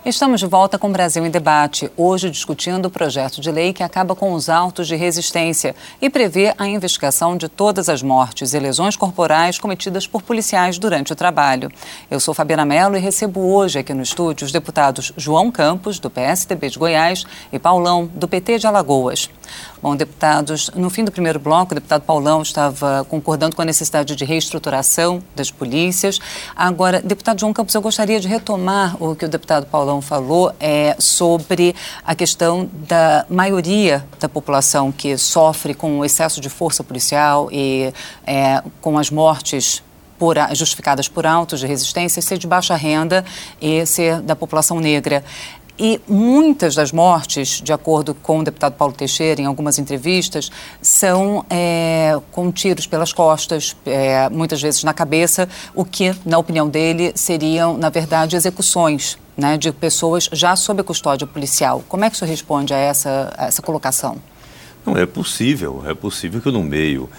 Estamos de volta com o Brasil em Debate, hoje discutindo o projeto de lei que acaba com os autos de resistência e prevê a investigação de todas as mortes e lesões corporais cometidas por policiais durante o trabalho. Eu sou Fabiana Mello e recebo hoje aqui no estúdio os deputados João Campos, do PSDB de Goiás, e Paulão, do PT de Alagoas. Bom, deputados, no fim do primeiro bloco, o deputado Paulão estava concordando com a necessidade de reestruturação das polícias. Agora, deputado João Campos, eu gostaria de retomar o que o deputado Paulão falou sobre a questão da maioria da população que sofre com o excesso de força policial e com as mortes justificadas por autos de resistência, ser de baixa renda e ser da população negra. E muitas das mortes, de acordo com o deputado Paulo Teixeira, em algumas entrevistas, são com tiros pelas costas, muitas vezes na cabeça, o que, na opinião dele, seriam, na verdade, execuções, né, de pessoas já sob a custódia policial. Como é que o senhor responde a essa colocação? Não, é possível que no meio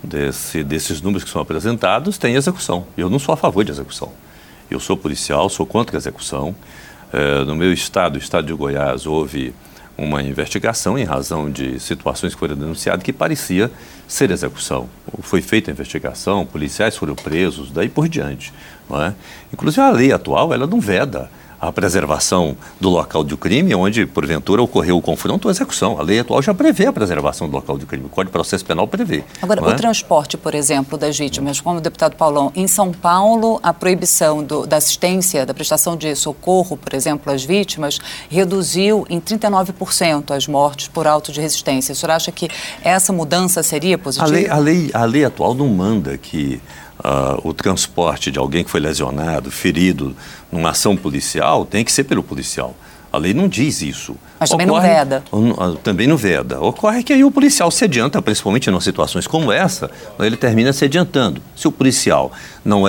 desses números que são apresentados tenha execução. Eu não sou a favor de execução. Eu sou policial, sou contra a execução. No meu estado, o estado de Goiás, houve uma investigação em razão de situações que foram denunciadas que parecia ser execução. Foi feita a investigação, policiais foram presos, daí por diante. Não é? Inclusive a lei atual, ela não veda a preservação do local do crime, onde, porventura, ocorreu o confronto ou execução. A lei atual já prevê a preservação do local do crime. O Código de Processo Penal prevê. Agora, o transporte, por exemplo, das vítimas, como o deputado Paulão, em São Paulo, a proibição da assistência, da prestação de socorro, por exemplo, às vítimas, reduziu em 39% as mortes por auto de resistência. O senhor acha que essa mudança seria positiva? A lei atual não manda que o transporte de alguém que foi lesionado, ferido, numa ação policial, tem que ser pelo policial. A lei não diz isso. Mas também não veda. Também não veda. Ocorre que aí o policial se adianta, principalmente em situações como essa, ele termina se adiantando. Se o policial não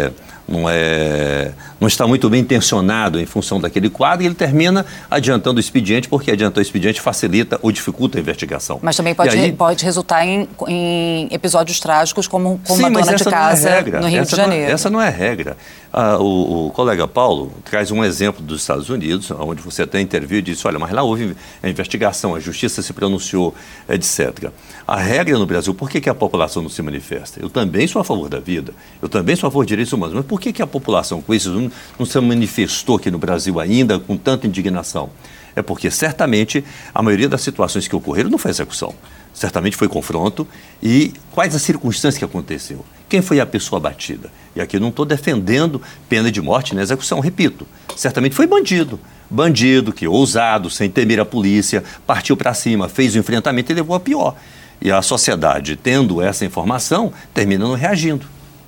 está muito bem intencionado em função daquele quadro, ele termina adiantando o expediente, porque adiantar o expediente facilita ou dificulta a investigação. Mas também pode resultar em episódios trágicos, como uma dona de casa no Rio de Janeiro. Essa não é a regra. O colega Paulo traz um exemplo dos Estados Unidos, onde você até interviu e disse, olha, mas lá houve a investigação, a justiça se pronunciou, etc. A regra no Brasil, por que a população não se manifesta? Eu também sou a favor da vida, eu também sou a favor de direitos humanos, mas por que a população com isso não se manifestou aqui no Brasil ainda com tanta indignação? É porque certamente a maioria das situações que ocorreram não foi execução. Certamente foi confronto. E quais as circunstâncias que aconteceu? Quem foi a pessoa abatida? E aqui eu não estou defendendo pena de morte na execução, repito. Certamente foi bandido. Bandido que, ousado, sem temer a polícia, partiu para cima, fez o enfrentamento e levou a pior. E a sociedade, tendo essa informação, termina não reagindo.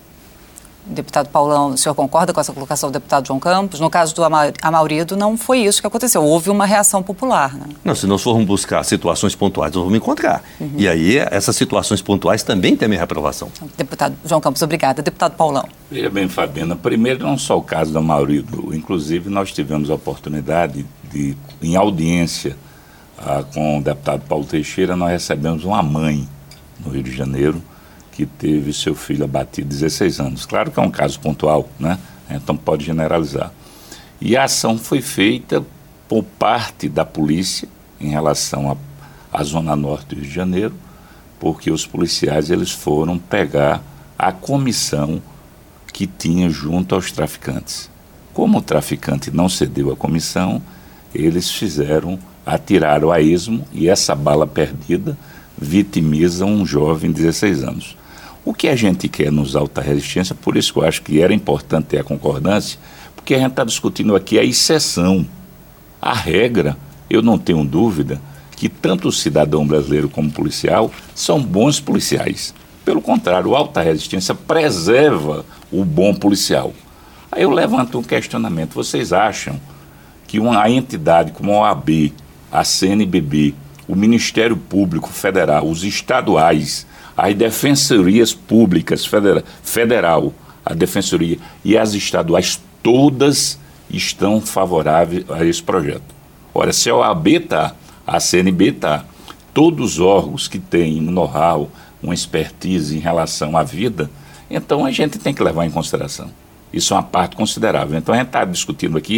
Deputado Paulão, o senhor concorda com essa colocação do deputado João Campos? No caso do Amaurido, não foi isso que aconteceu. Houve uma reação popular, né? Não, se nós formos buscar situações pontuais, nós vamos encontrar. E aí, essas situações pontuais também têm a minha reprovação. Deputado João Campos, obrigada. Deputado Paulão. Veja bem, Fabiana, primeiro, não só o caso do Amaurido. Inclusive, nós tivemos a oportunidade de, em audiência com o deputado Paulo Teixeira, nós recebemos uma mãe no Rio de Janeiro, que teve seu filho abatido 16 anos. Claro que é um caso pontual, né? Então pode generalizar. E a ação foi feita por parte da polícia em relação à Zona Norte do Rio de Janeiro, porque os policiais eles foram pegar a comissão que tinha junto aos traficantes. Como o traficante não cedeu à comissão, eles atiraram a esmo e essa bala perdida vitimiza um jovem de 16 anos. O que a gente quer nos alta resistência, por isso que eu acho que era importante ter a concordância, porque a gente está discutindo aqui a exceção. A regra, eu não tenho dúvida que tanto o cidadão brasileiro como o policial são bons policiais. Pelo contrário, a alta resistência preserva o bom policial. Aí eu levanto um questionamento. Vocês acham que uma entidade como a OAB, a CNBB, o Ministério Público Federal, os estaduais, as defensorias públicas federal, a defensoria e as estaduais, todas estão favoráveis a esse projeto? Ora, se a OAB está, a CNB está, todos os órgãos que têm um know-how, uma expertise em relação à vida, então a gente tem que levar em consideração. Isso é uma parte considerável. Então a gente está discutindo aqui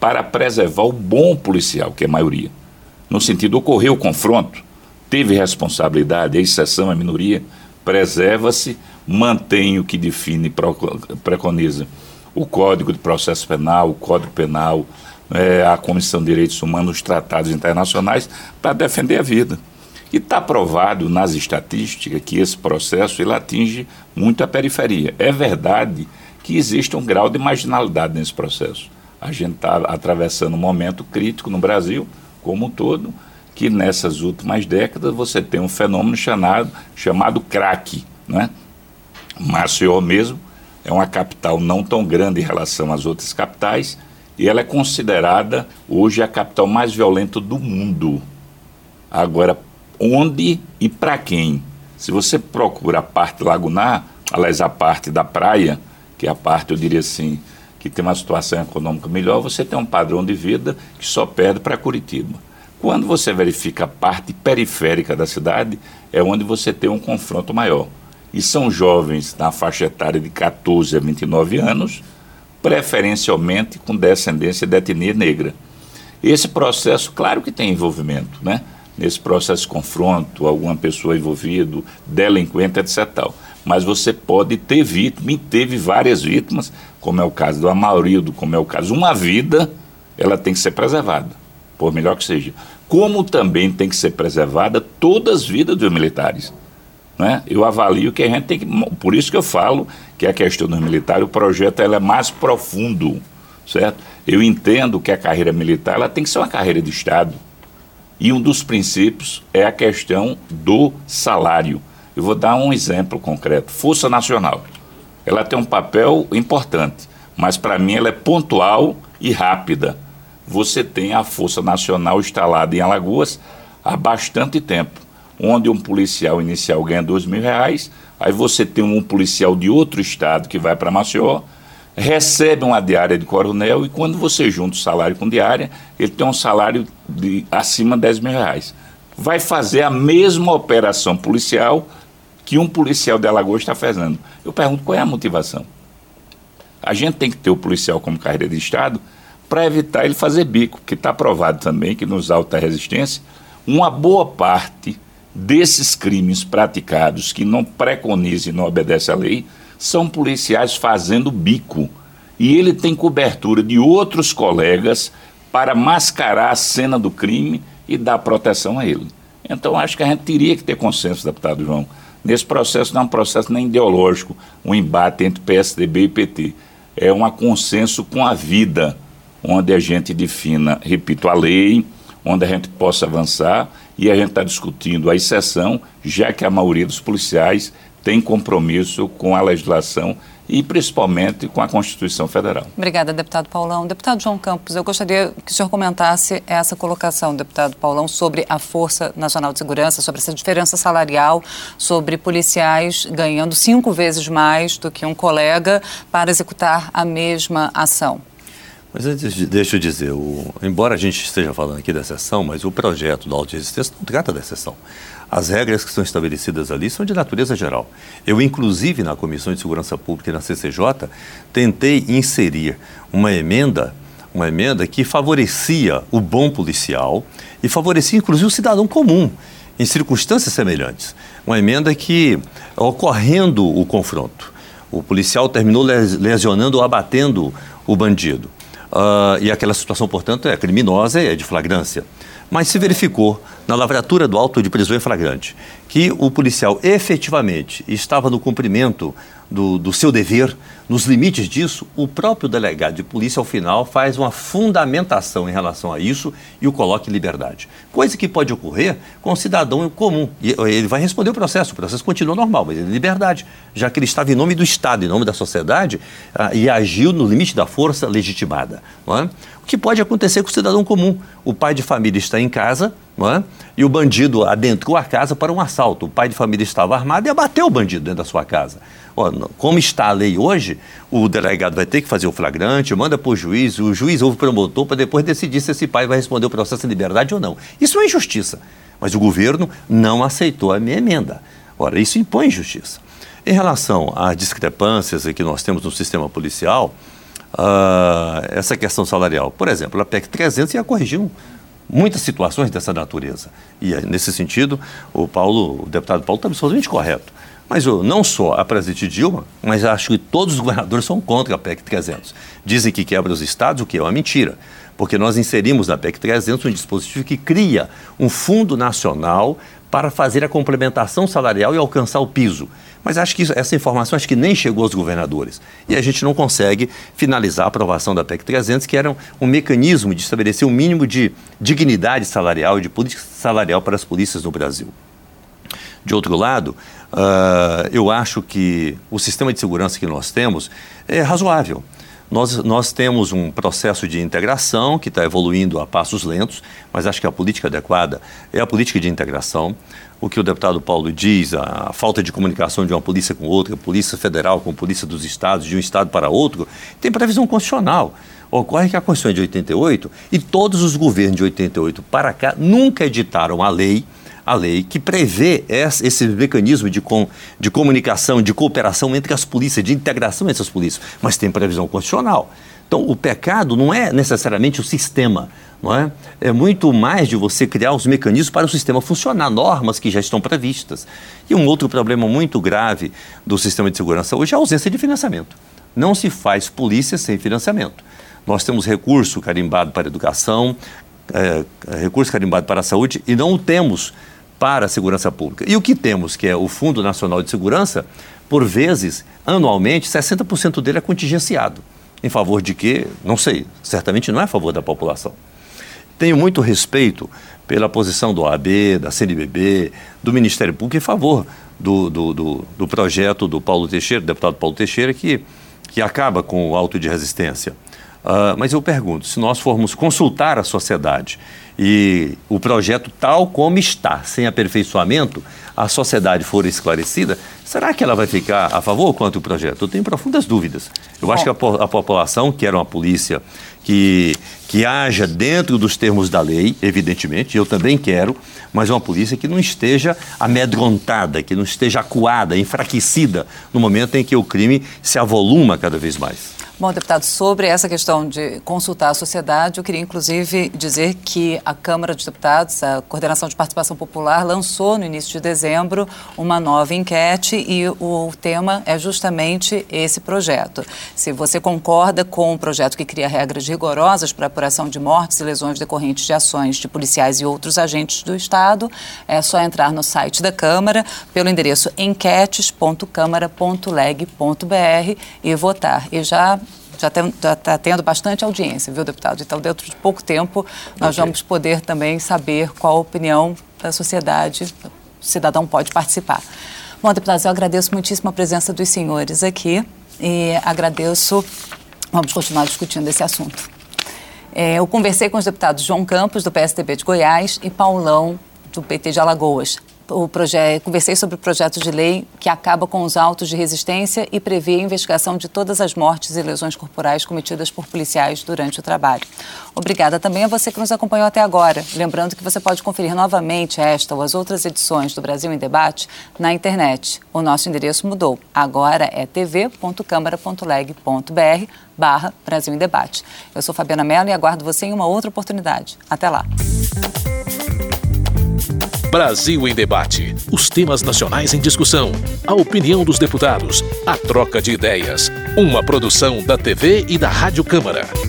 para preservar o bom policial, que é a maioria. No sentido, ocorreu o confronto, teve responsabilidade, a exceção, a minoria, preserva-se, mantém o que define, preconiza o Código de Processo Penal, o Código Penal, a Comissão de Direitos Humanos, os tratados internacionais, para defender a vida. E está provado nas estatísticas que esse processo ele atinge muito a periferia. É verdade que existe um grau de marginalidade nesse processo. A gente está atravessando um momento crítico no Brasil, como um todo, que nessas últimas décadas você tem um fenômeno chamado crack, né? Maceió mesmo é uma capital não tão grande em relação às outras capitais e ela é considerada hoje a capital mais violenta do mundo. Agora, onde e para quem? Se você procura a parte lagunar, aliás, a parte da praia, que é a parte, eu diria assim, que tem uma situação econômica melhor, você tem um padrão de vida que só perde para Curitiba. Quando você verifica a parte periférica da cidade, é onde você tem um confronto maior. E são jovens na faixa etária de 14 a 29 anos, preferencialmente com descendência de etnia negra. Esse processo, claro que tem envolvimento, né? Nesse processo de confronto, alguma pessoa envolvida, delinquente, etc. Mas você pode ter vítima, e teve várias vítimas, como é o caso do Amarildo, como é o caso, uma vida, ela tem que ser preservada, por melhor que seja. Como também tem que ser preservada todas as vidas dos militares. Né? Eu avalio que a gente tem que... Por isso que eu falo que a questão dos militares, o projeto ela é mais profundo, certo? Eu entendo que a carreira militar ela tem que ser uma carreira de Estado. E um dos princípios é a questão do salário. Eu vou dar um exemplo concreto. Força Nacional. Ela tem um papel importante, mas para mim ela é pontual e rápida. Você tem a Força Nacional instalada em Alagoas há bastante tempo, onde um policial inicial ganha R$2.000, aí você tem um policial de outro estado que vai para Maceió, recebe uma diária de coronel e quando você junta o salário com diária, ele tem um salário de acima de R$10.000. Vai fazer a mesma operação policial que um policial de Alagoas está fazendo. Eu pergunto, qual é a motivação? A gente tem que ter o policial como carreira de Estado para evitar ele fazer bico, porque está provado também que nos alta resistência, uma boa parte desses crimes praticados que não preconizam e não obedecem à lei, são policiais fazendo bico. E ele tem cobertura de outros colegas para mascarar a cena do crime e dar proteção a ele. Então, acho que a gente teria que ter consenso, deputado João. Nesse processo não é um processo nem ideológico, um embate entre PSDB e PT. É um consenso com a vida, onde a gente defina, repito, a lei, onde a gente possa avançar e a gente está discutindo a exceção, já que a maioria dos policiais tem compromisso com a legislação e principalmente com a Constituição Federal. Obrigada, deputado Paulão. Deputado João Campos, eu gostaria que o senhor comentasse essa colocação, deputado Paulão, sobre a Força Nacional de Segurança, sobre essa diferença salarial, sobre policiais ganhando 5 vezes mais do que um colega para executar a mesma ação. Mas antes, deixa eu dizer, embora a gente esteja falando aqui da exceção, mas o projeto da auto-resistência não trata da exceção. As regras que são estabelecidas ali são de natureza geral. Eu, inclusive, na Comissão de Segurança Pública e na CCJ, tentei inserir uma emenda que favorecia o bom policial e favorecia, inclusive, o cidadão comum, em circunstâncias semelhantes. Uma emenda que, ocorrendo o confronto, o policial terminou lesionando ou abatendo o bandido. E aquela situação, portanto, é criminosa e é de flagrância. Mas se verificou, na lavratura do auto de prisão em flagrante, que o policial efetivamente estava no cumprimento do seu dever, nos limites disso, o próprio delegado de polícia, ao final, faz uma fundamentação em relação a isso e o coloca em liberdade. Coisa que pode ocorrer com um cidadão comum. E ele vai responder o processo continua normal, mas ele é liberdade, já que ele estava em nome do Estado, em nome da sociedade, e agiu no limite da força legitimada. Não é? O que pode acontecer com o cidadão comum? O pai de família está em casa, não é? E o bandido adentrou a casa para um assalto. O pai de família estava armado e abateu o bandido dentro da sua casa. Como está a lei hoje, o delegado vai ter que fazer o flagrante, manda para o juiz ouve o promotor para depois decidir se esse pai vai responder o processo em liberdade ou não. Isso é injustiça, mas o governo não aceitou a minha emenda. Ora, isso impõe injustiça. Em relação às discrepâncias que nós temos no sistema policial, essa questão salarial. Por exemplo, a PEC 300 ia corrigir muitas situações dessa natureza. E, nesse sentido, o deputado Paulo está absolutamente correto. Mas não só a presidente Dilma, mas acho que todos os governadores são contra a PEC 300. Dizem que quebra os estados, o que é uma mentira. Porque nós inserimos na PEC 300 um dispositivo que cria um fundo nacional para fazer a complementação salarial e alcançar o piso. Mas acho que essa informação acho que nem chegou aos governadores. E a gente não consegue finalizar a aprovação da PEC 300, que era um mecanismo de estabelecer um mínimo de dignidade salarial e de política salarial para as polícias no Brasil. De outro lado, eu acho que o sistema de segurança que nós temos é razoável. Nós temos um processo de integração que está evoluindo a passos lentos, mas acho que a política adequada é a política de integração. O que o deputado Paulo diz, a falta de comunicação de uma polícia com outra, polícia federal com a polícia dos estados, de um estado para outro, tem previsão constitucional. Ocorre que a Constituição é de 88 e todos os governos de 88 para cá nunca editaram a lei que prevê esse mecanismo de comunicação, de cooperação entre as polícias, de integração entre as polícias, mas tem previsão constitucional. Então, o pecado não é necessariamente o sistema, não é? É muito mais de você criar os mecanismos para o sistema funcionar, normas que já estão previstas. E um outro problema muito grave do sistema de segurança hoje é a ausência de financiamento. Não se faz polícia sem financiamento. Nós temos recurso carimbado para a educação, recurso carimbado para a saúde e não o temos para a segurança pública. E o que temos, que é o Fundo Nacional de Segurança, por vezes, anualmente, 60% dele é contingenciado. Em favor de quê? Não sei. Certamente não é a favor da população. Tenho muito respeito pela posição do OAB, da CNBB, do Ministério Público em favor do projeto do Paulo Teixeira, do deputado Paulo Teixeira, que acaba com o auto de resistência. Mas eu pergunto, se nós formos consultar a sociedade e o projeto tal como está, sem aperfeiçoamento, a sociedade for esclarecida, será que ela vai ficar a favor ou contra o projeto? Eu tenho profundas dúvidas. Eu acho que a população quer uma polícia que haja dentro dos termos da lei, evidentemente, eu também quero, mas uma polícia que não esteja amedrontada, que não esteja acuada, enfraquecida no momento em que o crime se avoluma cada vez mais. Bom, deputado, sobre essa questão de consultar a sociedade, eu queria inclusive dizer que a Câmara dos Deputados, a Coordenação de Participação Popular, lançou no início de dezembro uma nova enquete e o tema é justamente esse projeto. Se você concorda com o projeto que cria regras rigorosas para a apuração de mortes e lesões decorrentes de ações de policiais e outros agentes do Estado, é só entrar no site da Câmara pelo endereço enquetes.câmara.leg.br e votar. E já está tendo bastante audiência, viu, deputado? Então, dentro de pouco tempo, nós vamos poder também saber qual a opinião da sociedade, o cidadão pode participar. Bom, deputados, eu agradeço muitíssimo a presença dos senhores aqui e vamos continuar discutindo esse assunto. Eu conversei com os deputados João Campos, do PSDB de Goiás, e Paulão, do PT de Alagoas. Conversei sobre o projeto de lei que acaba com os autos de resistência e prevê a investigação de todas as mortes e lesões corporais cometidas por policiais durante o trabalho. Obrigada também a você que nos acompanhou até agora. Lembrando que você pode conferir novamente esta ou as outras edições do Brasil em Debate na internet. O nosso endereço mudou. Agora é tv.câmara.leg.br/Brasil em Debate. Eu sou Fabiana Mello e aguardo você em uma outra oportunidade. Até lá. Brasil em Debate. Os temas nacionais em discussão. A opinião dos deputados. A troca de ideias. Uma produção da TV e da Rádio Câmara.